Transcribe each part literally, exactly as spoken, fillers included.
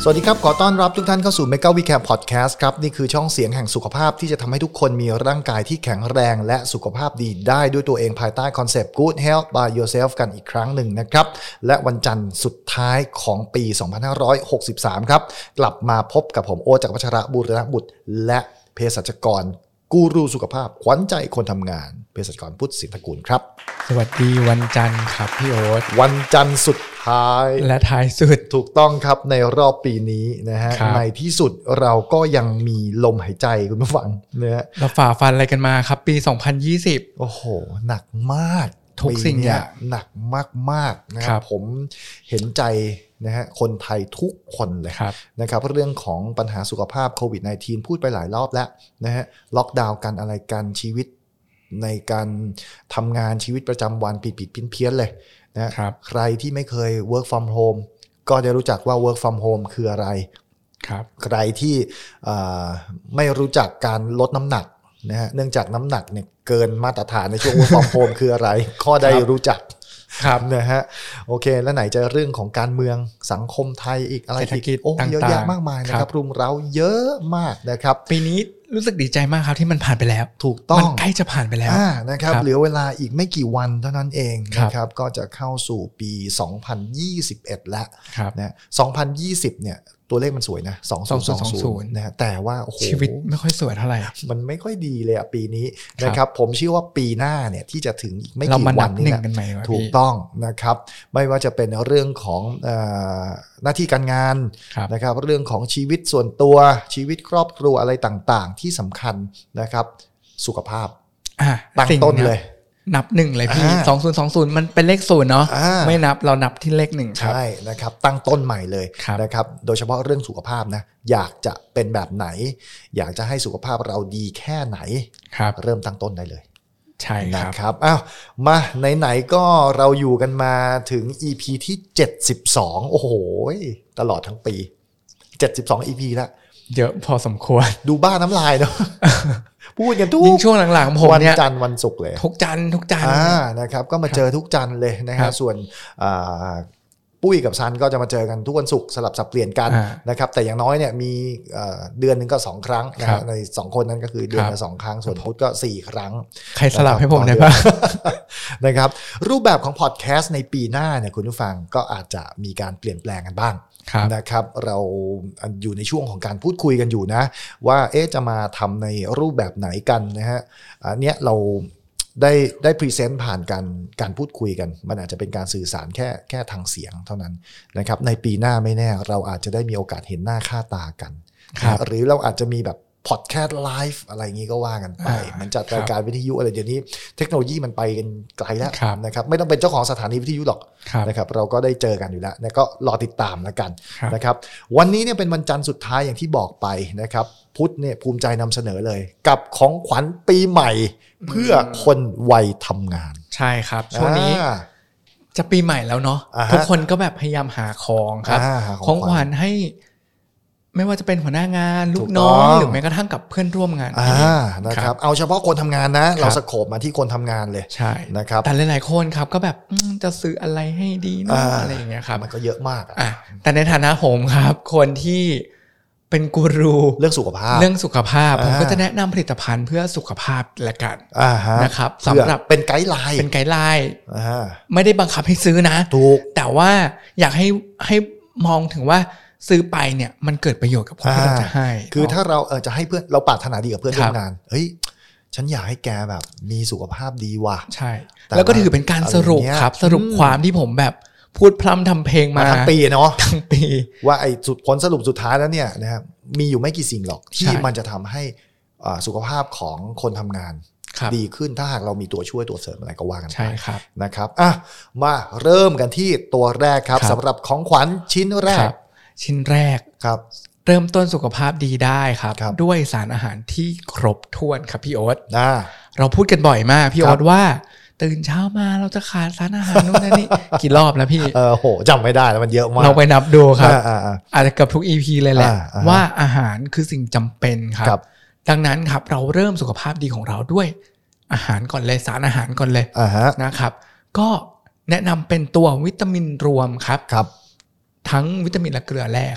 สวัสดีครับขอต้อนรับทุกท่านเข้าสู่ Mega Recap Podcast ครับนี่คือช่องเสียงแห่งสุขภาพที่จะทำให้ทุกคนมีร่างกายที่แข็งแรงและสุขภาพดีได้ด้วยตัวเองภายใต้คอนเซปต์ Good Health by Yourself กันอีกครั้งหนึ่งนะครับและวันจันทร์สุดท้ายของปี สองพันห้าร้อยหกสิบสาม ครับกลับมาพบกับผมโอ๊ต จักรพัชรบุรณบุตรและเภสัชกรกูรูสุขภาพขวัญใจคนทำงานเภสัชกรพุทธสินทกุลครับสวัสดีวันจันทร์ครับพี่โอ๊ตวันจันทร์สุดท้ายและท้ายสุดถูกต้องครับในรอบปีนี้นะฮะในที่สุดเราก็ยังมีลมหายใจคุณผู้ฟังนะฮะเราฝ่าฟันอะไรกันมาครับปีสองพันยี่สิบโอ้โหหนักมากทุกสิ่งอย่างหนักมากๆนะครับผมเห็นใจนะฮะคนไทยทุกคนเลยนะครับเรื่องของปัญหาสุขภาพโควิด สิบเก้า พูดไปหลายรอบแล้วนะฮะล็อกดาวน์กันอะไรกันชีวิตในการทำงานชีวิตประจำวันผิดๆเพี้ยนๆเลยนะใครที่ไม่เคย work from home ก็ได้รู้จักว่า work from home คืออะไรครับใครที่ไม่รู้จักการลดน้ำหนักนะฮะเนื่องจากน้ำหนักเนี่ยเกินมาตรฐานในช่วง work from home คืออะไรก็ได้รู้จักครับนะฮะโอเคแล้วไหนจะเรื่องของการเมืองสังคมไทยอีกอะไรอีกโอ้เยอะแยะมากมายนะครับรุมเร้าเยอะมากนะครับปีนี้รู้สึกดีใจมากครับที่มันผ่านไปแล้วถูกต้องมันใกล้จะผ่านไปแล้วนะครับเหลือเวลาอีกไม่กี่วันเท่านั้นเองนะครับก็จะเข้าสู่ปีสองพันยี่สิบเอ็ดแล้วนะสองพันยี่สิบเนี่ยตัวเลขมันสวยนะสองพันยี่สิบนะฮะแต่ว่าโอ้โหชีวิตไม่ค่อยสวยเท่าไหร่มันไม่ค่อยดีเลยอ่ะปีนี้นะครับผมเชื่อว่าปีหน้าเนี่ยที่จะถึงอีกไม่กี่วันนี้นะถูกต้องนะครับไม่ว่าจะเป็นเรื่องของหน้าที่การงานนะครับเรื่องของชีวิตส่วนตัวชีวิตครอบครัวอะไรต่างๆที่สำคัญนะครับสุขภาพตั้งต้นเลยนับหนึ่งเลยพี่สองพันยี่สิบมันเป็นเลขศูนย์เนาะไม่นับเรานับที่เลขหนึ่งใช่นะครับตั้งต้นใหม่เลยนะครับโดยเฉพาะเรื่องสุขภาพนะอยากจะเป็นแบบไหนอยากจะให้สุขภาพเราดีแค่ไหนเริ่มตั้งต้นได้เลยใช่นะครับอ้าวมาไหนๆก็เราอยู่กันมาถึง อี พี ที่เจ็ดสิบสองโอ้โหตลอดทั้งปีเจ็ดสิบสอง อี พี แล้วเยอะพอสมควรดูบ้าน้ำลายเนาะพูดกันทุกยิ่งช่วงหลังๆผมเนี่ยวันจันทร์วันศุกร์เลยทุกจันทร์ทุกจันทร์อ่านะครับก็มาเจอทุกจันทร์เลยนะฮะส่วนปุ้ยกับซันก็จะมาเจอกันทุกวันศุกร์สลับสับเปลี่ยนกันนะครับแต่อย่างน้อยเนี่ยมีเดือนนึงก็สองครั้งนะในสองคนนั้นก็คือเดือนละสองครั้งส่วนพุธก็สี่ครั้งใครสลับให้ผมได้ป่ะนะครับรูปแบบของพอดแคสต์ในปีหน้าเนี่ยคุณผู้ฟังก็อาจจะมีการเปลี่ยนแปลงกันบ้างนะครับเราอยู่ในช่วงของการพูดคุยกันอยู่นะว่าเอ๊ะจะมาทำในรูปแบบไหนกันนะฮะอันเนี้ยเราได้ได้พรีเซนต์ผ่านการการพูดคุยกันมันอาจจะเป็นการสื่อสารแค่แค่ทางเสียงเท่านั้นนะครับในปีหน้าไม่แน่เราอาจจะได้มีโอกาสเห็นหน้าค่าตากันหรือเราอาจจะมีแบบพอดแคสต์ไลฟ์อะไรอย่างนี้ก็ว่ากันไปมันจัดรายการวิทยุอะไรเดี๋ยวนี้เทคโนโลยีมันไปกันไกลแล้วนะครับไม่ต้องเป็นเจ้าของสถานีวิทยุหรอกนะครับเราก็ได้เจอกันอยู่แล้วนะก็รอติดตามแล้วกันนะครับวันนี้เนี่ยเป็นวันจันทร์สุดท้ายอย่างที่บอกไปนะครับพุทธเนี่ยภูมิใจนำเสนอเลยกับของขวัญปีใหม่เพื่อคนวัยทำงานใช่ครับช่วงนี้จะปีใหม่แล้วเนาะทุกคนก็แบบพยายามหาของครับของขวัญให้ไม่ว่าจะเป็นหัวหน้างานลูกน้องหรือแม้กระทั่งกับเพื่อนร่วมงานนะครับเอาเฉพาะคนทำงานนะเราสโคปมาที่คนทำงานเลยใช่นะครับแต่หลายๆคนครับก็แบบจะซื้ออะไรให้ดีเนาะอะไรอย่างเงี้ยครับมันก็เยอะมากอ่ะแต่ในฐานะผมครับคนที่เป็นกูรูเรื่องสุขภาพเรื่องสุขภาพผมก็จะแนะนำผลิตภัณฑ์เพื่อสุขภาพละกันนะครับสำหรับเป็นไกด์ไลน์เป็นไกด์ไลน์ไม่ได้บังคับให้ซื้อนะถูกแต่ว่าอยากให้ให้มองถึงว่าซื้อไปเนี่ยมันเกิดประโยชน์กับคนที่เราจะให้คือถ้าเราเออจะให้เพื่อนเราปรารถนาดีกับเพื่อนร่วมงานเฮ้ยฉันอยากให้แกแบบมีสุขภาพดีว่ะใช่แล้วก็ถือเป็นการสรุปครับสรุปความที่ผมแบบพูดพร่ำทำเพลงมาทั้งปีเนาะทั้งปีว่าไอ้สุดผลสรุปสุดท้ายแล้วเนี่ยนะครับมีอยู่ไม่กี่สิ่งหรอกที่มันจะทำให้สุขภาพของคนทำงานดีขึ้นถ้าหากเรามีตัวช่วยตัวเสริมอะไรก็ว่ากันไปนะครับอ่ะมาเริ่มกันที่ตัวแรกครับสำหรับของขวัญชิ้นแรกชิ้นแรกครับเริ่มต้นสุขภาพดีได้ครับด้วยสารอาหารที่ครบถ้วนครับพี่โอ๊ตเราพูดกันบ่อยมากพี่โอ๊ตว่าตื่นเช้ามาเราจะขาดสารอาหารนู่นนี่กี่รอบแล้วพี่เออโหจำไม่ได้แล้วมันเยอะมากเราไปนับดูครับอาจจะกับทุก อี พี เลยแหละว่าอาหารคือสิ่งจำเป็นครับดังนั้นครับเราเริ่มสุขภาพดีของเราด้วยอาหารก่อนเลยสารอาหารก่อนเลยนะครับก็แนะนำเป็นตัววิตามินรวมครับครับทั้งวิตามินและเกลือแร่ครับ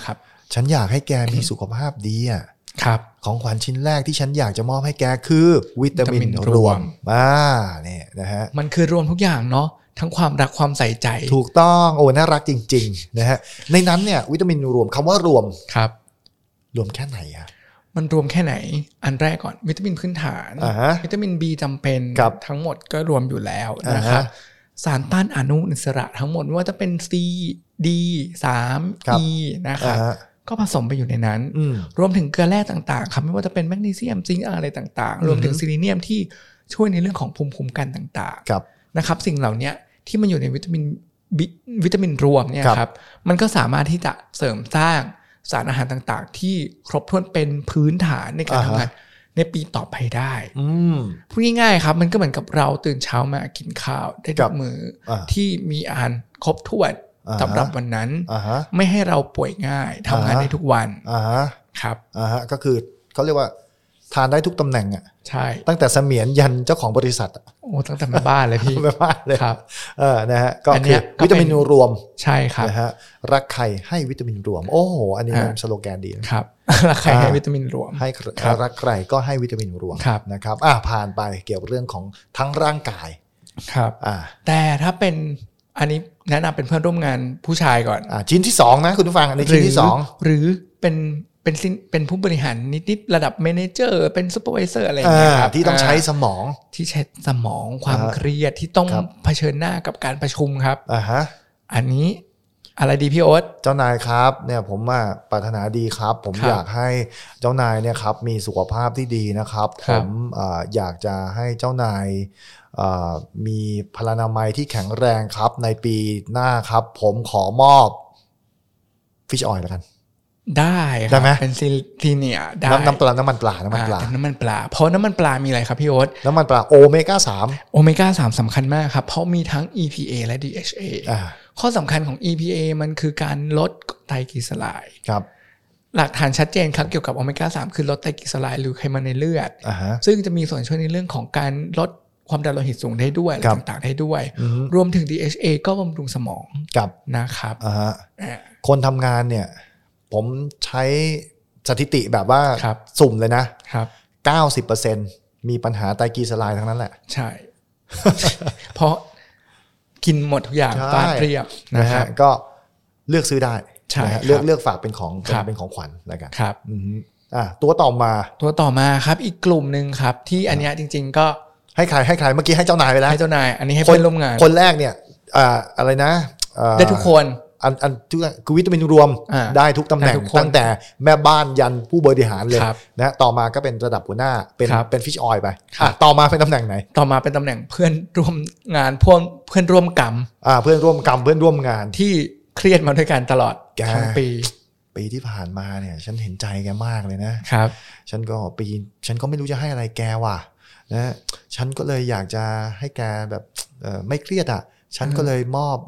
ฉันอยากให้แกมีสุขภาพดีอ่ะครับของขวัญชิ้นแรกที่ฉันอยากจะมอบให้แกคือวิตามินรวมอ่าเนี่ยนะฮะมันคือรวมทุกอย่างเนาะทั้งความรักความใส่ใจถูกต้องโอ้น่ารักจริงๆนะฮะในนั้นเนี่ยวิตามินรวมคำว่ารวมครับรวมแค่ไหนอะมันรวมแค่ไหนอันแรกก่อนวิตามินพื้นฐานวิตามิน B จำเป็นทั้งหมดก็รวมอยู่แล้วนะครับสารต้านอนุอิสระทั้งหมดไม่ว่าจะเป็น C D สาม E นะครับก็ผสมไปอยู่ในนั้นรวมถึงเกลือแร่ต่างๆครับไม่ว่าจะเป็นแมกนีเซียมซิงค์อะไรต่างๆรวมถึงซิลิเนียมที่ช่วยในเรื่องของภูมิคุ้มกันต่างๆนะครับสิ่งเหล่านี้ที่มันอยู่ในวิตามินวิตามินรวมเนี่ยครับมันก็สามารถที่จะเสริมสร้างสารอาหารต่างๆที่ครบถ้วนเป็นพื้นฐานในการทำงานในปีต่อไปได้พูดง่ายๆครับมันก็เหมือนกับเราตื่นเช้ามากินข้าวได้ทุกมื้อที่มีอาหารครบถ้วนสำหรับวันนั้นไม่ให้เราป่วยง่ายทำงานได้ทุกวันครับก็คือเขาเรียกว่าทานได้ทุกตำแหน่งอ่ะใช่ตั้งแต่เสมียนยันเจ้าของบริษัทโอ้ตั้งแต่แม่บ้านเลยพี่แม่บ้านเลยครับเออนะฮะก็คือวิตามินรวมใช่ครับนะฮะรักใครให้วิตามินรวมโอ้โหอันนี้เป็นสโลแกนดีครับรักใครให้วิตามินรวมให้รักใครก็ให้วิตามินรวมนะครับอ่ะผ่านไปเกี่ยวกับเรื่องของทั้งร่างกายครับอ่าแต่ถ้าเป็นอันนี้แนะนำเป็นเพื่อนร่วมงานผู้ชายก่อนอ่าชิ้นที่สองนะคุณผู้ฟังอันนี้ชิ้นที่สองหรือเป็นเป็นเป็นผู้บริหารนิดๆระดับเมเนเจอร์เป็นซูเปอร์ไวเซอร์อะไรอย่างเงี้ยครับที่ต้องใช้สมองที่ใช้สมองความเครียดที่ต้องเผชิญหน้ากับการประชุมครับอ่าฮะอันนี้อะไรดีพี่โอ๊ตเจ้านายครับเนี่ยผมอ่ะปรารถนาดีครับผมอยากให้เจ้านายเนี่ยครับมีสุขภาพที่ดีนะครับผมอ่าอยากจะให้เจ้านายมีพลานามัยที่แข็งแรงครับในปีหน้าครับผมขอมอบฟิชออยล์แล้วกันได้ได้ไหมเป็นซีเนียได้น้ำปลาน้ำมันปลาน้ำมันปลาน้ำมันปลาเพราะน้ำมันปลามีอะไรครับพี่โอ๊ตน้ำมันปลาโอเมก้าสามโอเมก้าสามสำคัญมากครับเพราะมีทั้ง อี พี เอ และ ดี เอช เอ ข้อสำคัญของ อี พี เอ มันคือการลดไตรกลีเซอไรด์ครับหลักฐานชัดเจนครับเกี่ยวกับโอเมก้าสามคือลดไตรกลีเซอไรด์หรือไขมันในเลือดซึ่งจะมีส่วนช่วยในเรื่องของการลดความดันโลหิตสูงได้ด้วยอะไรต่างๆได้ด้วยรวมถึง ดี เอช เอ ก็บำรุงสมองนะครับคนทำงานเนี่ยผมใช้สถิติแบบว่าสุ่มเลยนะ เก้าสิบเปอร์เซ็นต์ มีปัญหาไตรกลีเซอไรด์ทั้งนั้นแหละใช่ เพราะกินหมดทุกอย่างฟาดเรียบนะฮะก็เลือกซื้อได้เลือกเลือกฝากเป็นของเป็นของขวัญแล้วกันครับอ่ะตัวต่อมาตัวต่อมาครับอีกกลุ่มนึงครับที่อันนี้จริงๆก็ให้ใครให้ใครเมื่อกี้ให้เจ้านายไปแล้วให้เจ้านายอันนี้ให้เพื่อนร่วมงานคนแรกเนี่ยอ่าอะไรนะได้ทุกคนอันอันทุกคือวิตามินรวมได้ทุกตำแหน่งตั้งแต่แม่บ้านยันผู้บริหารเลยนะต่อมาก็เป็นระดับหัวหน้าเป็นเป็นฟิชออยล์ไปต่อมาเป็นตำแหน่งไหนต่อมาเป็นตำแหน่งเพื่อนร่วมงานพวกเพื่อนร่วมกรรมอ่าเพื่อนร่วมกรรมเพื่อนร่วมงานที่เครียดมาด้วยกันตลอดทั้งปีปีที่ผ่านมาเนี่ยฉันเห็นใจแกมากเลยนะครับฉันก็ปีฉันก็ไม่รู้จะให้อะไรแกว่ะนะฉันก็เลยอยากจะให้แกแบบไม่เครียดอ่ะฉันก็เลยมอบ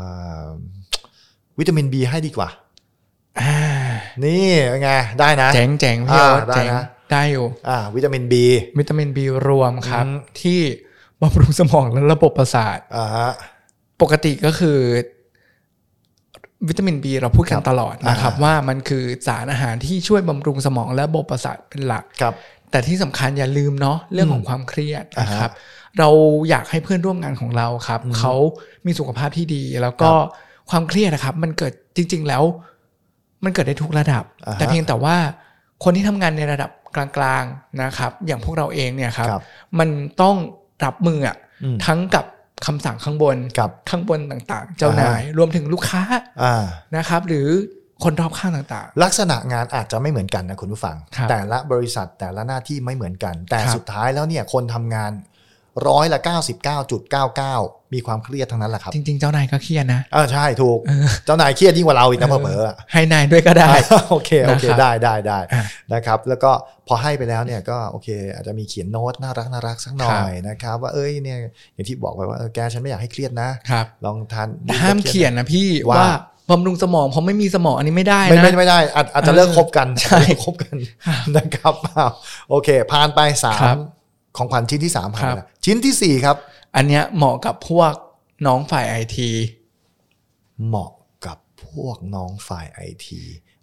วิตามิน B ให้ดีกว่านี่ไงได้นะแจ๋งแจ๋งพี่โอ๊ตแจ๋งได้อยู่อ่าวิตามิน B วิตามิน B รวมครับที่บำรุงสมองและระบบประสาทอ่าฮะปกติก็คือวิตามิน B เราพูดกันตลอดนะครับว่ามันคือสารอาหารที่ช่วยบำรุงสมองและระบบประสาทเป็นหลักครับแต่ที่สำคัญอย่าลืมเนาะเรื่องของความเครียดนะครับเราอยากให้เพื่อนร่วมงานของเราครับเขามีสุขภาพที่ดีแล้วก็ความเครียดนะครับมันเกิดจริงๆแล้วมันเกิดได้ทุกระดับแต่เพียงแต่ว่าคนที่ทำงานในระดับกลางๆนะครับอย่างพวกเราเองเนี่ยครับมันต้องรับมือทั้งกับคำสั่งข้างบนข้างบนต่างๆเจ้านายรวมถึงลูกค้านะครับหรือคนรอบข้างต่างๆลักษณะงานอาจจะไม่เหมือนกันนะคุณผู้ฟังแต่ละบริษัทแต่ละหน้าที่ไม่เหมือนกันแต่สุดท้ายแล้วเนี่ยคนทำงานร้อยละ เก้าสิบเก้าจุดเก้าเก้า มีความเครียดทั้งนั้นแหละครับจริงๆเจ้านายก็เครียดนะอ่าใช่ถูกเจ้านายเครียดยิ่งกว่าเราอีกนะเผลอๆให้นายด้วยก็ได้โอเคโอเคได้ได้ได้นะครับแล้วก็พอให้ไปแล้วเนี่ยก็โอเคอาจจะมีเขียนโน้ตน่ารักน่ารักสักหน่อยนะครับว่าเอ้ยเนี่ยอย่างที่บอกไปว่าแกฉันไม่อยากให้เครียดนะลองทานห้ามเขียนนะพี่ว่าบำรุงสมองเพราะไม่มีสมองอันนี้ไม่ได้นะไม่ไม่ได้อาจจะเลิกคบกันใช่คบกันนะครับโอเคผ่านไปสามของขวัญชิ้นที่สามผ่านไปชิ้นที่สี่ครับอันเนี้ยเหมาะกับพวกน้องฝ่ายไอทีเหมาะกับพวกน้องฝ่ายไอที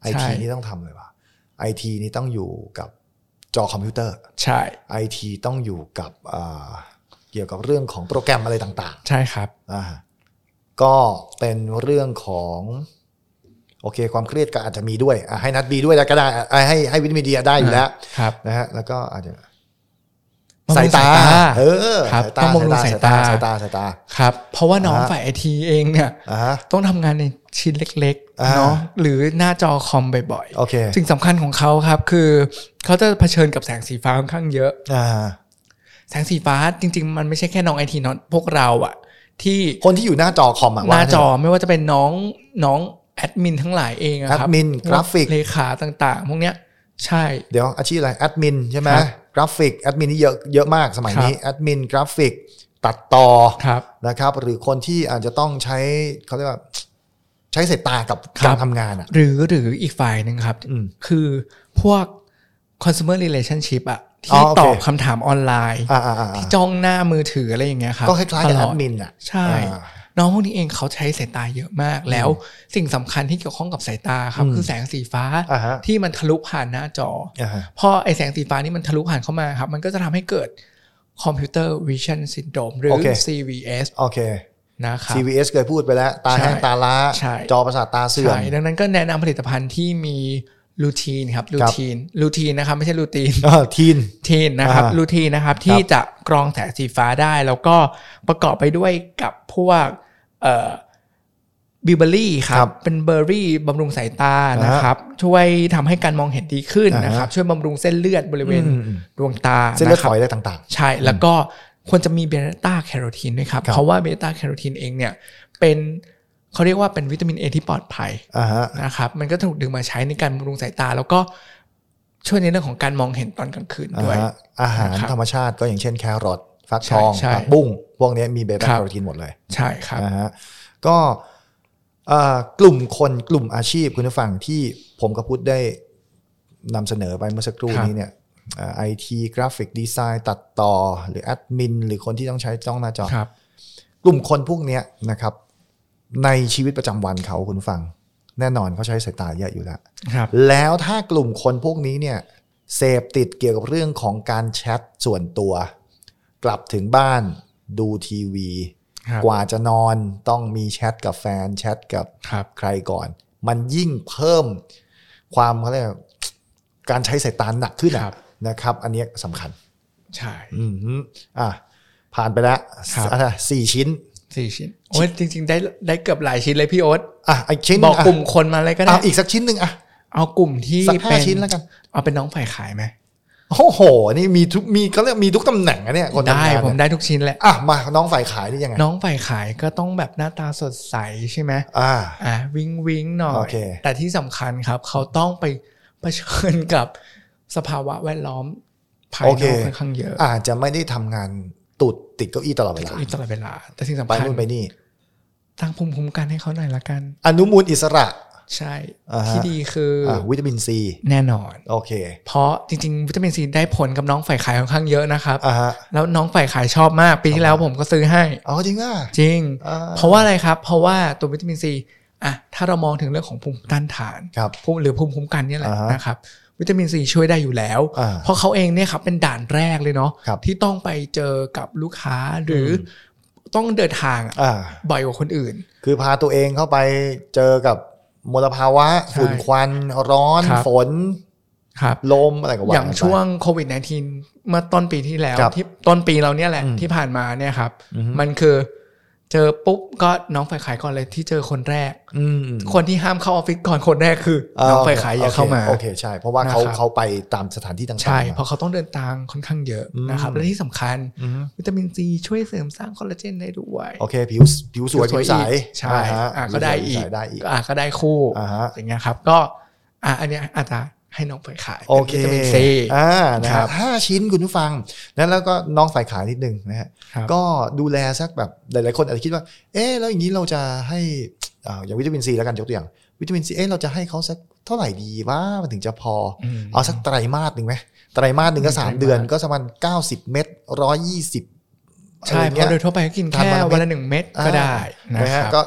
ไอทีนี่ต้องทำเลยวะไอทีนี่ต้องอยู่กับจอคอมพิวเตอร์ใช่ไอทีต้องอยู่กับเกี่ยวกับเรื่องของโปรแกรมอะไรต่างๆใช่ครับอ่าก็เป็นเรื่องของโอเคความเครียดก็อาจจะมีด้วยให้นัดบีด้วยแล้วก็ได้ให้ให้วิตามินดีได้อยู่แล้วนะฮะแล้วก็อาจจะสายตาเออครับต้องบำรุงสายตาสายตาสายตาครับเพราะว่าน้องฝ่ายไอทีเองเนี่ยต้องทำงานในชิ้นเล็กๆเนาะหรือหน้าจอคอมบ่อยๆสิ่งสำคัญของเขาครับคือเขาจะเผชิญกับแสงสีฟ้าค่อนข้างเยอะแสงสีฟ้าจริงๆมันไม่ใช่แค่น้องไอทีเนาะพวกเราอะที่คนที่อยู่หน้าจอคอมหน้าจอไม่ว่าจะเป็นน้องน้องแอดมินทั้งหลายเองครับแอดมินกราฟิกเลขาต่างๆพวกเนี้ยใช่เดี๋ยวอาชีพอะไรแอดมินใช่ไหมกราฟิกแอดมินนี่เยอะเยอะมากสมัยนี้แอดมินกราฟิกตัดต่อนะครับหรือคนที่อาจจะต้องใช้เขาเรียกว่าใช้สายตากับการทำงานอ่ะหรือหรืออีกฝ่ายหนึ่งครับคือพวก consumer relationship อ่ะที่ตอบคำถามออนไลน์ที่จ้องหน้ามือถืออะไรอย่างเงี้ยครับก็คล้ายๆกับแอดมินอ่ะใช่น้องพวกนี้เองเขาใช้สายตาเยอะมากแล้วสิ่งสำคัญที่เกี่ยวข้องกับสายตาครับคือแสงสีฟ้าที่มันทะลุผ่านหน้าจอพอไอแสงสีฟ้านี่มันทะลุผ่านเข้ามาครับมันก็จะทำให้เกิดคอมพิวเตอร์วิชั่นซินโดรมหรือ ซี วี เอสโอเคนะครับซี วี เอส เคยพูดไปแล้วตาแห้งตาล้าจอประสาทตาเสื่อมดังนั้นก็แนะนำผลิตภัณฑ์ที่มีรูทีนครับรูทีนรูทีนนะครับไม่ใช่รูทีนทีนทีนนะครับรูทีนนะครับที่จะกรองแสงสีฟ้าได้แล้วก็ประกอบไปด้วยกับพวกเอ่อบิวเบอรี่ครับเป็นเบอร์รี่บำรุงสายตานะครับช่วยทำให้การมองเห็นดีขึ้นนะครับช่วยบำรุงเส้นเลือดบริเวณดวงตาเส้นเลือดฝอยอะไรต่างๆใช่แล้วก็ควรจะมีเบต้าแคโรทีนด้วยครับเพราะว่าเบต้าแคโรทีนเองเนี่ยเป็นเขาเรียกว่าเป็นวิตามิน A ที่ปลอดภัยนะครับมันก็ถูกดึงมาใช้ในการบำรุงสายตาแล้วก็ช่วยในเรื่องของการมองเห็นตอนกลางคืนด้วยอาหารธรรมชาติก็อย่างเช่นแครอทฟักทองผักบุ้งพวกนี้มีเบต้าแคโรทีนหมดเลยใช่ครับนะฮะก็กลุ่มคนกลุ่มอาชีพคุณผู้ฟังที่ผมกับพุทธได้นำเสนอไปเมื่อสักครู่นี้เนี่ยไอทีกราฟิกดีไซน์ตัดต่อหรือแอดมินหรือคนที่ต้องใช้จ้องหน้าจอกลุ่มคนพวกนี้นะครับในชีวิตประจำวันเขาคุณฟังแน่นอนเขาใช้สายตาเยอะอยู่แล้วแล้วถ้ากลุ่มคนพวกนี้เนี่ยเสพติดเกี่ยวกับเรื่องของการแชทส่วนตัวกลับถึงบ้านดูทีวีกว่าจะนอนต้องมีแชทกับแฟนแชทกับใครก่อนมันยิ่งเพิ่มความเขาเรียกการใช้สายตาหนักขึ้นนะครับอันนี้สำคัญใช่อืมอ่ะผ่านไปแล้วสี่ชิ้นสี่ชิ้นโอ้ยจริงๆได้ได้เกือบหลายชิ้นเลยพี่โอ๊ตอ่ะอีกชิ้นบอกกลุ่มคนมาเลยก็ได้อีกสักชิ้นหนึ่งอ่ะเอากลุ่มที่เป็นชิ้นแล้วกันเอาเป็นน้องฝ่ายขายไหมโอ้โหนี่มีทุกมีเขาเรียกมีทุกตำแหน่งอะเนี่ยคนได้ผมได้ทุกชิ้นแหละอ่ะมาน้องฝ่ายขายนี่ยังไงน้องฝ่ายขายก็ต้องแบบหน้าตาสดใสใช่ไหมอ่าอ่าวิงวิงหน่อยแต่ที่สำคัญครับเขาต้องไปเผชิญกับสภาวะแวดล้อมภายนอกค่อนข้างเยอะอาจจะไม่ได้ทำงานตุดติดเก้าอี้ตลอดเวลาตลอดเวลาแต่สิ่งสำคัญไปนู่นไปนี่ตั้งภูมิคุ้มกันให้เขาหน่อยละกันอนุมูลอิสระใช่ที่ดีคือวิตามินซีแน่นอนโอเคเพราะจริงๆวิตามินซีได้ผลกับน้องฝ่ายขายค่อนข้างเยอะนะครับแล้วน้องฝ่ายขายชอบมากปีที่แล้วผมก็ซื้อให้อ๋อจริงอ่ะจริงเพราะว่าอะไรครับเพราะว่าตัววิตามินซีอ่ะถ้าเรามองถึงเรื่องของภูมิต้านทานหรือภูมิคุ้มกันนี่แหละนะครับวิตามินซีช่วยได้อยู่แล้วเพราะเขาเองเนี่ยครับเป็นด่านแรกเลยเนาะที่ต้องไปเจอกับลูกค้าหรือต้องเดินทางบ่อยกว่าคนอื่นคือพาตัวเองเข้าไปเจอกับมลภาวะฝุ่นควันร้อนฝนลมอะไรก็ว่าอย่างช่วงโควิด สิบเก้า เมื่อต้นปีที่แล้วที่ต้นปีเราเนี่ยแหละที่ผ่านมาเนี่ยครับมันคือเจอปุ๊บก็น้องฝ่ายขายก่อนเลยที่เจอคนแรกคนที่ห้ามเข้าออฟฟิศก่อนคนแรกคือน้องฝ่ายขายอย่าเข้ามาโอเคใช่เพราะว่าเขาเขาไปตามสถานที่ต่างๆใช่เพราะเขาต้องเดินทางค่อนข้างเยอะนะครับและที่สำคัญวิตามินซีช่วยเสริมสร้างคอลลาเจนได้ด้วยโอเคผิวผิวสวยผิวใสใช่ก็ได้อีกอ่ะก็ได้คู่อย่างเงี้ยครับก็อ่ะอันเนี้ยอาจจะให้น้องฝ่ายขายโอเควิตามินซีอ่านะครับห้าชิ้นคุณผู้ฟังนั้นแล้วก็น้องฝ่ายขายนิดนึงนะฮะก็ดูแลสักแบบหลายๆคนอาจจะคิดว่าเอ๊ะแล้วอย่างนี้เราจะให้อ่าอย่างวิตามินซีแล้วกันยกตัวอย่างวิตามินซีเอ๊ะเราจะให้เขาสักเท่าไหร่ดีว่ามันถึงจะพอเอาสักไตรมาสนึงไหมไตรมาสนึงก็สามเดือนก็ประมาณเก้าสิบเม็ดหนึ่งร้อยยี่สิบใช่เพราะโดยทั่วไปก็กินแค่วันละหนึ่งเม็ดก็ได้นะฮะก็ไป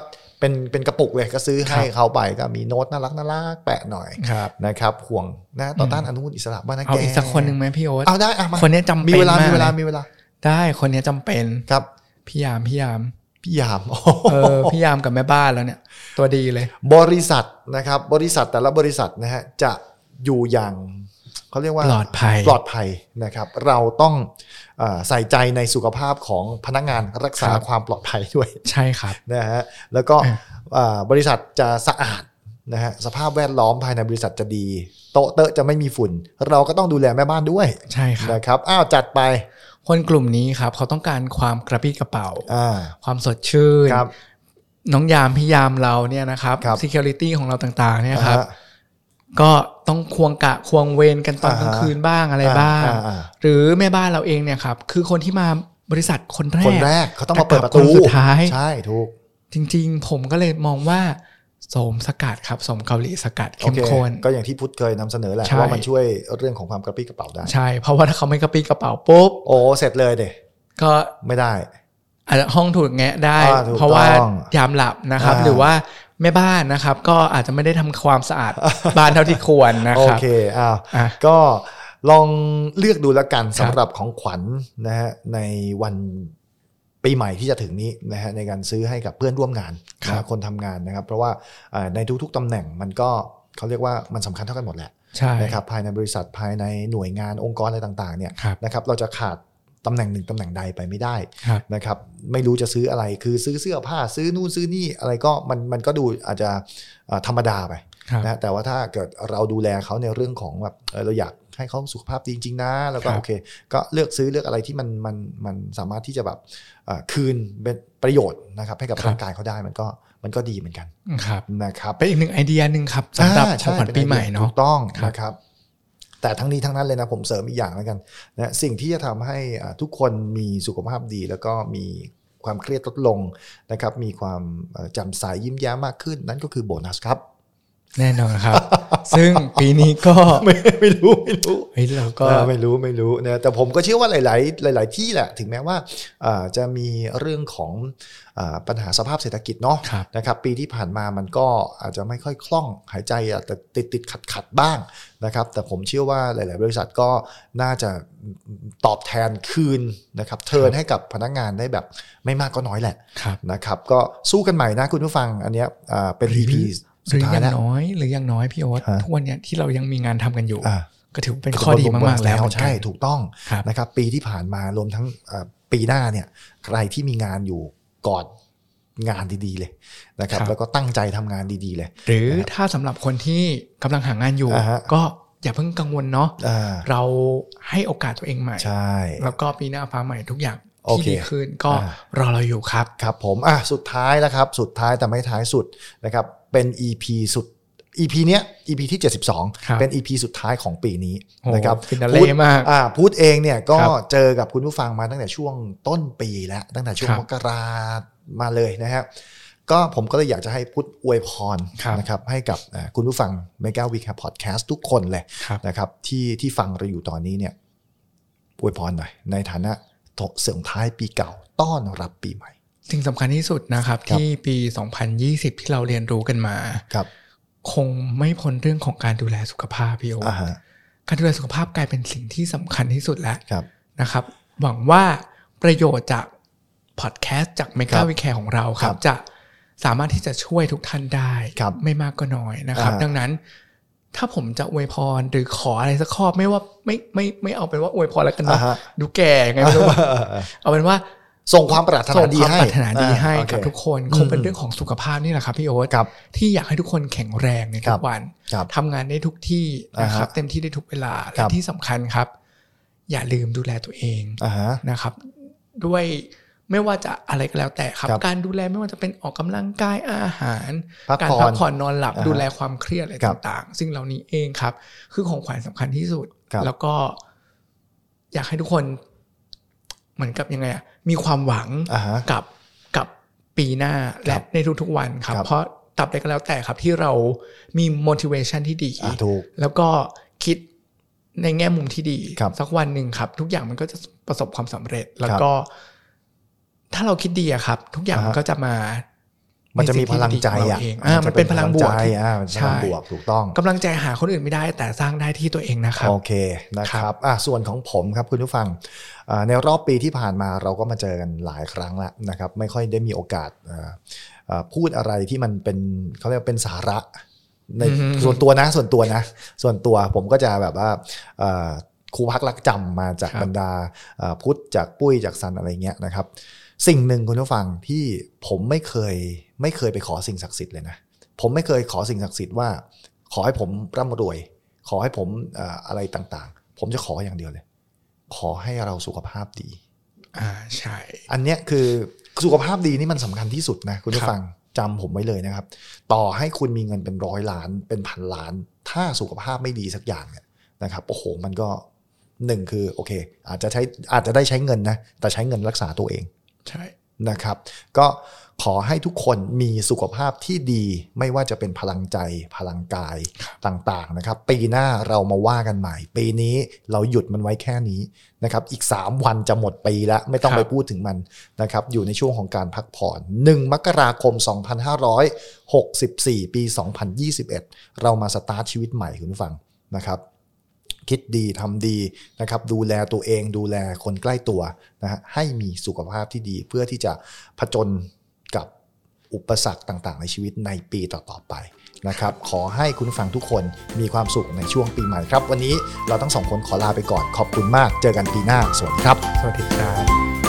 เป็นเป็นกระปุกเลยก็ซื้อให้เขาไปก็มีโน้ตน่ารักน่ารักแปะหน่อยนะครับห่วงนะต่อต้านอนุมูลอิสระบ้านนักแกเอาอีกสักคนหนึ่งไหมพี่โอ๊ตเอาได้อ่ะมาคนนี้จำเป็นมีเวลามีเวลามีเวลาได้คนนี้จำเป็นครับพี่ยามพี่ยามพี่ยามเออพี่ยามกับแม่บ้านแล้วเนี่ยตัวดีเลยบริษัทนะครับบริษัทแต่ละบริษัทนะฮะจะอยู่อย่างเขาเรียกว่าปลอดภัยปลอดภัยนะครับเราต้องใส่ใจในสุขภาพของพนักงานรักษาความปลอดภัยด้วยใช่ครับนะฮะแล้วก็บริษัทจะสะอาดนะฮะสภาพแวดล้อมภายในบริษัทจะดีโต๊ะเตอะจะไม่มีฝุ่นเราก็ต้องดูแลแม่บ้านด้วยใช่ครับนะครับอ้าวจัดไปคนกลุ่มนี้ครับเขาต้องการความกระปรี้กระเป๋าความสดชื่นน้องยามพี่ยามเราเนี่ยนะครับ security ของเราต่างๆเนี่ยครับก็ต้องควงกะควงเวรกันตอนกลางคืนบ้างอะไรบ้างหรือแม่บ้านเราเองเนี่ยครับคือคนที่มาบริษัทคนแรกคนแรกเขาต้องมาเปิดประตูสุดท้ายใช่ถูกจริงๆผมก็เลยมองว่าโสมสกัดครับโสมเกาหลีสกัดเข้มข้นก็อย่างที่พุทธเคยนำเสนอแหละว่ามันช่วยเรื่องของความกระปรี้กระเป๋าได้ใช่เพราะว่าถ้าเขาไม่กระปรี้กระเป๋าปุ๊บโอ้เสร็จเลยเด้ก็ไม่ได้อาจจะห้องถูกแงะได้เพราะว่ายามหลับนะครับหรือว่าแม่บ้านนะครับก็อาจจะไม่ได้ทำความสะอาดบ้านเท่าที่ควรนะครับโอเคอ้าวก็ลองเลือกดูแล้วกันสำหรับของขวัญนะฮะในวันปีใหม่ที่จะถึงนี้นะฮะในการซื้อให้กับเพื่อนร่วมงานนะคนทำงานนะครับเพราะว่าในทุกๆตำแหน่งมันก็เขาเรียกว่ามันสำคัญเท่ากันหมดแหละนะครับภายในบริษัทภายในหน่วยงานองค์กรอะไรต่างๆเนี่ยนะครับเราจะขาดตำแหน่งหนึ่งตำแหน่งใดไปไม่ได้นะครับไม่รู้จะซื้ออะไรคือซื้อเสื้อผ้าซื้อนู่นซื้อนี่อะไรก็มันมันก็ดูอาจจะธรรมดาไปนะแต่ว่าถ้าเกิดเราดูแลเขาในเรื่องของแบบเราอยากให้เขาสุขภาพดีจริงๆนะแล้วก็โอเคก็เลือกซื้อเลือกอะไรที่มันมันมันสามารถที่จะแบบคืนเป็นประโยชน์นะครับให้กับร่างกายเขาได้มันก็มันก็ดีเหมือนกันนะครับเป็นอีกหนึ่งไอเดียหนึ่งครับสำหรับของขวัญปีใหม่เนาะถูกต้องนะครับแต่ทั้งนี้ทั้งนั้นเลยนะผมเสริมอีกอย่างแล้วกันนะสิ่งที่จะทำให้ทุกคนมีสุขภาพดีแล้วก็มีความเครียดลดลงนะครับมีความแจ่มใสยิ้มแย้มมากขึ้นนั่นก็คือโบนัสครับแน่นอนครับซึ่งปีนี้ก็ไม่ไม่รู้ไม่รู้เฮ้ยเราก็ไม่รู้ไม่รู้นะแต่ผมก็เชื่อว่าหลายๆหลายๆที่แหละถึงแม้ว่าจะมีเรื่องของปัญหาสภาพเศรษฐกิจเนาะนะครับปีที่ผ่านมามันก็อาจจะไม่ค่อยคล่องหายใจแต่ติดติดขัดขัดบ้างนะครับแต่ผมเชื่อว่าหลายๆบริษัทก็น่าจะตอบแทนคืนนะครับเทิร์นให้กับพนักงานได้แบบไม่มากก็น้อยแหละนะครับก็สู้กันใหม่นะคุณผู้ฟังอันนี้เป็น อี พีหรืออย่างน้อยหรืออย่างน้อยพี่โอ๊ตทุกวันนี้ที่เรายังมีงานทำกันอยู่ก็ถือเป็นข้อดีมากๆแล้วใช่ถูกต้องนะครับปีที่ผ่านมารวมทั้งปีหน้าเนี่ยใครที่มีงานอยู่กอดงานดีๆเลยนะครับแล้วก็ตั้งใจทำงานดีๆเลยหรือถ้าสำหรับคนที่กำลังหางานอยู่ก็อย่าเพิ่งกังวลเนาะเราให้โอกาสตัวเองใหม่แล้วก็ปีหน้าฟ้าใหม่ทุกอย่างที่ดีขึ้นก็รอเราอยู่ครับครับผมอ่ะสุดท้ายแล้วครับสุดท้ายแต่ไม่ท้ายสุดนะครับเป็น อี พี สุด อี พี เนี้ย อี พี ที่เจ็ดสิบสองเป็น อี พี สุดท้ายของปีนี้นะครับฟินาเล่มากอ่าพูดเองเนี่ยก็เจอกับคุณผู้ฟังมาตั้งแต่ช่วงต้นปีแล้วตั้งแต่ช่วงมกรามาเลยนะฮะก็ผมก็เลยอยากจะให้พุทธอวยพรนะครับให้กับคุณผู้ฟัง Mega Week Podcast ทุกคนเลยนะครับที่ที่ฟังเราอยู่ตอนนี้เนี่ยอวยพรหน่อยในฐานะเสริมท้ายปีเก่าต้อนรับปีใหม่สิ่งสำคัญที่สุดนะครับที่ปีสองพันยี่สิบที่เราเรียนรู้กันมาคงไม่พ้นเรื่องของการดูแลสุขภาพพี่โอการดูแลสุขภาพกลายเป็นสิ่งที่สำคัญที่สุดแล้วนะครับหวังว่าประโยชน์จากพอดแคสต์จาก Mega Week ของเราครับจะสามารถที่จะช่วยทุกท่านได้ไม่มากก็น้อยนะครับดังนั้นถ้าผมจะอวยพรหรือขออะไรสักข้อไม่ว่าไม่ไม่ไม่เอาเป็นว่าอวยพรแล้วกันนะดูแก่ไงไม่รู้ว่าเอาเป็นว่าส่งความปรารถนาดีให้ส่งความปรารถนาดีให้กับทุกคนคงเป็นเรื่องของสุขภาพนี่แหละครับพี่โอ๊ตที่อยากให้ทุกคนแข็งแรงในทุกวันทำงานได้ทุกที่นะครับเต็มที่ได้ทุกเวลาและที่สำคัญครับอย่าลืมดูแลตัวเองนะครับด้วยไม่ว่าจะอะไรก็แล้วแต่ครับการดูแลไม่ว่าจะเป็นออกกำลังกายอาหารการพักผ่อนนอนหลับดูแลความเครียดอะไรต่างๆสิ่งเหล่านี้เองครับคือของขวัญสำคัญที่สุดแล้วก็อยากให้ทุกคนเหมือนกับยังไงมีความหวังกับกับปีหน้าและในทุกๆวันครับเพราะตราบใดก็แล้วแต่ครับที่เรามี motivation ที่ดีแล้วก็คิดในแง่มุมที่ดีสักวันหนึ่งครับทุกอย่างมันก็จะประสบความสำเร็จแล้วก็ถ้าเราคิดดีอะครับทุกอย่างมันก็จะมามันจะมีพลังใจอ่ะมันเป็นพลังบวกอ่ามันพลังบวกถูกต้องกำลังใจหาคนอื่นไม่ได้แต่สร้างได้ที่ตัวเองนะครับโอเคนะครับอ่ะส่วนของผมครับคุณผู้ฟังในรอบปีที่ผ่านมาเราก็มาเจอกันหลายครั้งแล้วนะครับไม่ค่อยได้มีโอกาสพูดอะไรที่มันเป็นเขาเรียกเป็นสาระในส่วนตัวนะส่วนตัวนะส่วนตัวผมก็จะแบบว่าครูพักรักจำมาจากบรรดาพุทธจากปุ้ยจากซันอะไรเงี้ยนะครับสิ่งหนึ่งคุณผู้ฟังที่ผมไม่เคยไม่เคยไปขอสิ่งศักดิ์สิทธิ์เลยนะผมไม่เคยขอสิ่งศักดิ์สิทธิ์ว่าขอให้ผมร่ำรวยขอให้ผมอะไรต่างๆผมจะขออย่างเดียวเลยขอให้เราสุขภาพดีอ่าใช่อันเนี้ยคือสุขภาพดีนี่มันสำคัญที่สุดนะคุณผู้ฟังจำผมไว้เลยนะครับต่อให้คุณมีเงินเป็นร้อยล้านเป็นพันล้านถ้าสุขภาพไม่ดีสักอย่างเนี่ยนะครับโอ้โหมันก็หนึ่งคือโอเคอาจจะใช้อาจจะได้ใช้เงินนะแต่ใช้เงินรักษาตัวเองใช่นะครับก็ขอให้ทุกคนมีสุขภาพที่ดีไม่ว่าจะเป็นพลังใจพลังกายต่างๆนะครับปีหน้าเรามาว่ากันใหม่ปีนี้เราหยุดมันไว้แค่นี้นะครับอีกสามวันจะหมดปีแล้วไม่ต้องไปพูดถึงมันนะครับอยู่ในช่วงของการพักผ่อนหนึ่งมกราคมสองพันห้าร้อยหกสิบสี่ปีสองพันยี่สิบเอ็ดเรามาสตาร์ทชีวิตใหม่คุณผู้ฟังนะครับคิดดีทำดีนะครับดูแลตัวเองดูแลคนใกล้ตัวนะฮะให้มีสุขภาพที่ดีเพื่อที่จะผจญกับอุปสรรคต่างๆในชีวิตในปีต่อๆไปนะครับขอให้คุณฟังทุกคนมีความสุขในช่วงปีใหม่ครับวันนี้เราทั้งสองคนขอลาไปก่อนขอบคุณมากเจอกันปีหน้าสวัสดีครับสวัสดีครับ